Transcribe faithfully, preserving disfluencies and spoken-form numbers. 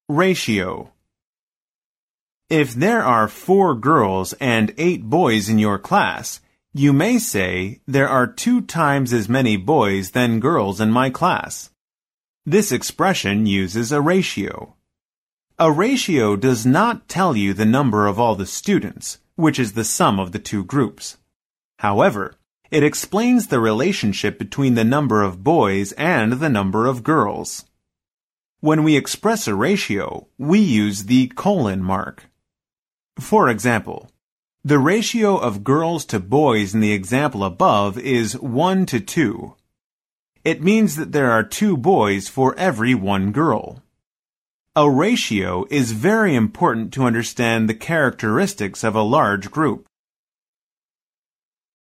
Ratio. If there are four girls and eight boys in your class, you may say, there are two times as many boys than girls in my class. This expression uses a ratio. A ratio does not tell you the number of all the students, which is the sum of the two groups. However, it explains the relationship between the number of boys and the number of girls. When we express a ratio, we use the colon mark. For example, the ratio of girls to boys in the example above is one to two. It means that there are two boys for every one girl. A ratio is very important to understand the characteristics of a large group.